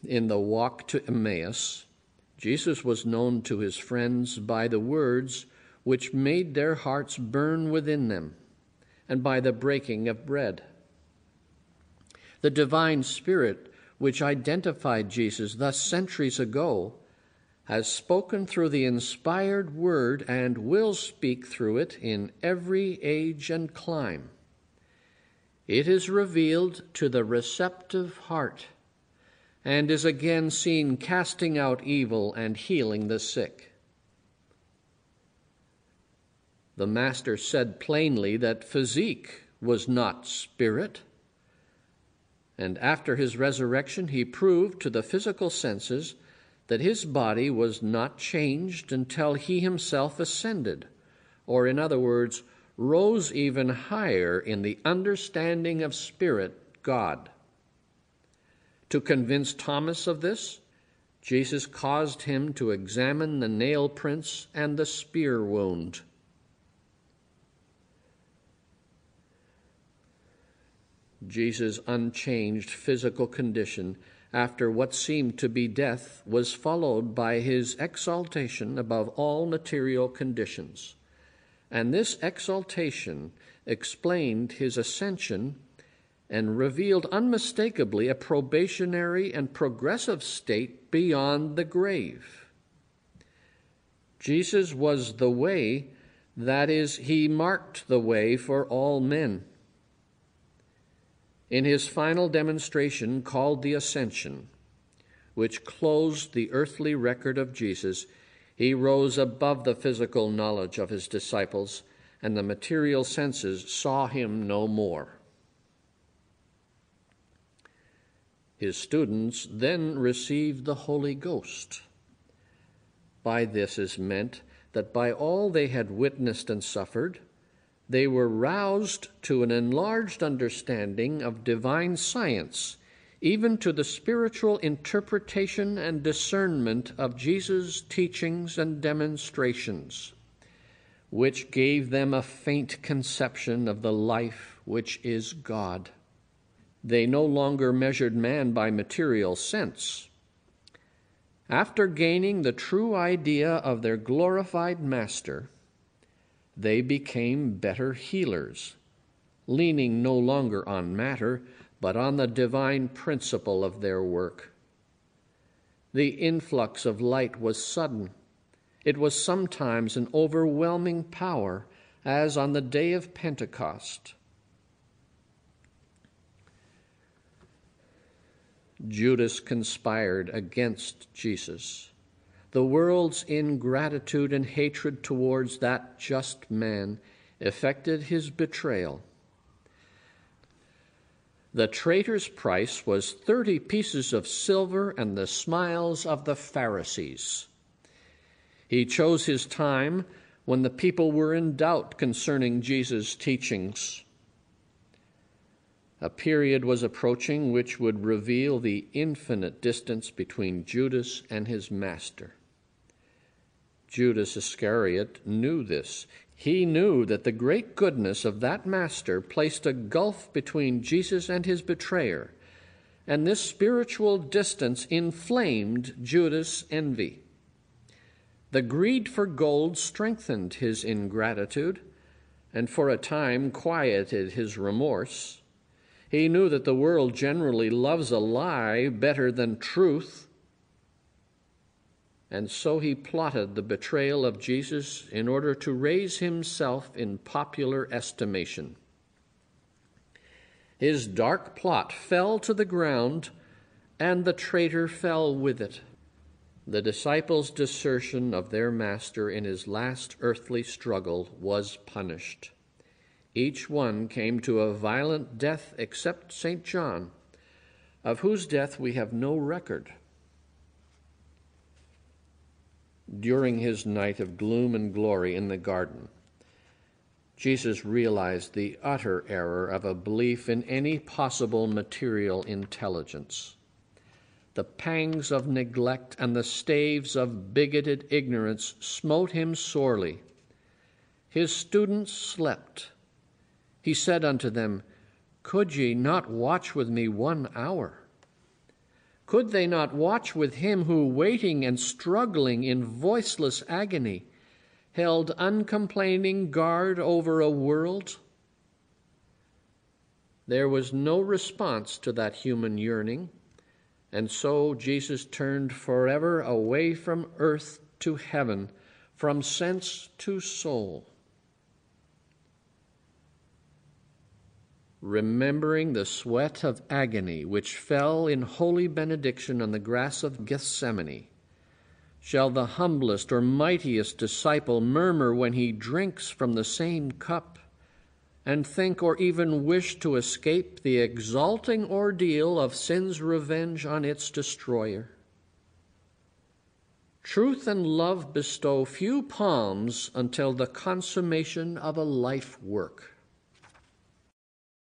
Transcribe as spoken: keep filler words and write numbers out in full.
in the walk to Emmaus, Jesus was known to his friends by the words which made their hearts burn within them, and by the breaking of bread. The divine Spirit, which identified Jesus thus centuries ago, has spoken through the inspired word and will speak through it in every age and clime. It is revealed to the receptive heart and is again seen casting out evil and healing the sick. The Master said plainly that physique was not spirit, and after his resurrection he proved to the physical senses that his body was not changed until he himself ascended, or in other words, rose even higher in the understanding of spirit, God. To convince Thomas of this, Jesus caused him to examine the nail prints and the spear wound. Jesus' unchanged physical condition after what seemed to be death was followed by his exaltation above all material conditions. And this exaltation explained his ascension and revealed unmistakably a probationary and progressive state beyond the grave. Jesus was the way, that is, he marked the way for all men. In his final demonstration called the Ascension, which closed the earthly record of Jesus, he rose above the physical knowledge of his disciples, and the material senses saw him no more. His students then received the Holy Ghost. By this is meant that by all they had witnessed and suffered, they were roused to an enlarged understanding of divine science, even to the spiritual interpretation and discernment of Jesus' teachings and demonstrations, which gave them a faint conception of the life which is God. They no longer measured man by material sense. After gaining the true idea of their glorified Master, they became better healers, leaning no longer on matter, but on the divine principle of their work. The influx of light was sudden. It was sometimes an overwhelming power, as on the day of Pentecost. Judas conspired against Jesus. The world's ingratitude and hatred towards that just man effected his betrayal. The traitor's price was thirty pieces of silver and the smiles of the Pharisees. He chose his time when the people were in doubt concerning Jesus' teachings. A period was approaching which would reveal the infinite distance between Judas and his master. Judas Iscariot knew this. He knew that the great goodness of that master placed a gulf between Jesus and his betrayer, and this spiritual distance inflamed Judas' envy. The greed for gold strengthened his ingratitude, and for a time quieted his remorse. He knew that the world generally loves a lie better than truth, and so he plotted the betrayal of Jesus in order to raise himself in popular estimation. His dark plot fell to the ground, and the traitor fell with it. The disciples' desertion of their master in his last earthly struggle was punished. Each one came to a violent death except Saint John, of whose death we have no record. During his night of gloom and glory in the garden, Jesus realized the utter error of a belief in any possible material intelligence. The pangs of neglect and the staves of bigoted ignorance smote him sorely. His students slept. He said unto them, "Could ye not watch with me one hour? Could they not watch with him who, waiting and struggling in voiceless agony, held uncomplaining guard over a world? There was no response to that human yearning, and so Jesus turned forever away from earth to heaven, from sense to soul. Remembering the sweat of agony which fell in holy benediction on the grass of Gethsemane, shall the humblest or mightiest disciple murmur when he drinks from the same cup, and think or even wish to escape the exalting ordeal of sin's revenge on its destroyer? Truth and love bestow few palms until the consummation of a life work.